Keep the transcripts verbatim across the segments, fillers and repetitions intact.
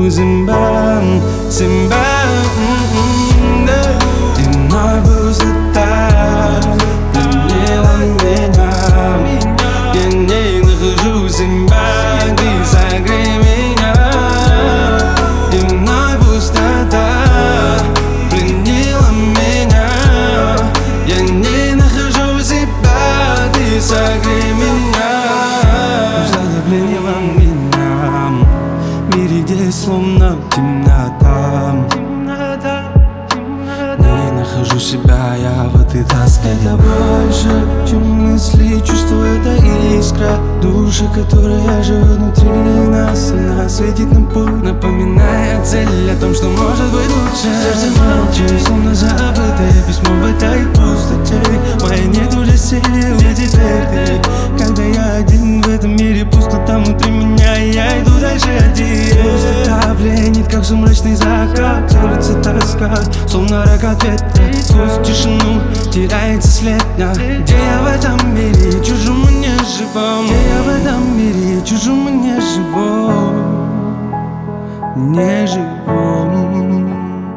нахожу земля, земля. Ты мной пустота пленила меня. Я не нахожу земля, ты согрей меня. Ты мной пустота пленила меня. Я не нахожу себя, ты согрей меня. Пустота пленила меня в мире, где словно темнота. Не нахожу себя я в этой тоске. Это больше, чем мысли, чувства, это искра души, которая живет внутри нас. Она светит нам путь, напоминая цель о том, что может быть лучше. Сердце молчит, словно забытое письмо в этой пустоте. Моя нет уже сил, где теперь ты? Когда я один в этом мире, пустота внутри меня, и я иду дальше один. Пустота пленит, как сумрачный закат. Сердце тоска, словно рокот ветра. Сквозь тишину теряется след дня. Где я в этом мире, чужом мне живом? Где я в этом мире, чужом мне живом? Не живом.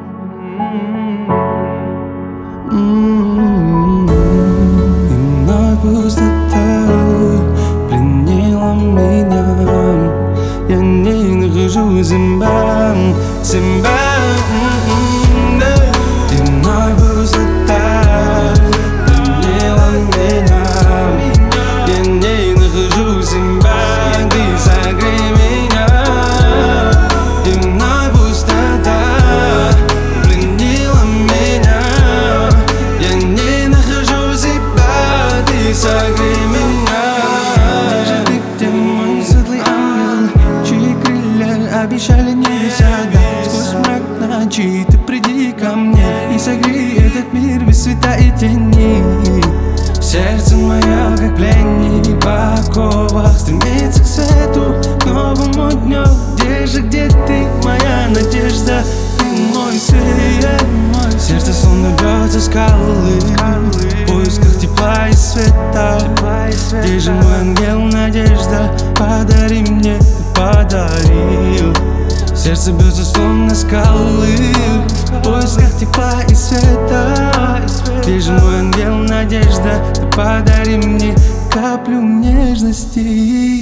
И мной пустота пленила меня. Я не нахожу земля, земля. Ты мной пустота пленила меня. Я не нахожу себя, ты согрей меня. Ты мной пустота пленила меня. Я не нахожу себя, ты согрей меня. Где же ты, где мой светлый ангел, чьи крылья обещали небеса? Сквозь мрак ночи ты приди ко мне и согрей этот мир без света и тени. Сердце мое, как пленник в оковах, стремится к свету, к новому дню. Где же, где ты, моя надежда? Ты мой свет. Сердце словно бьется скалы в поисках тепла и света. Где же мой ангел, надежда? Подари мне, ты подарил. Сердце бьется словно скалы в поисках тепла и света. Где же мой ангел, надежда? Ты подари мне каплю нежности.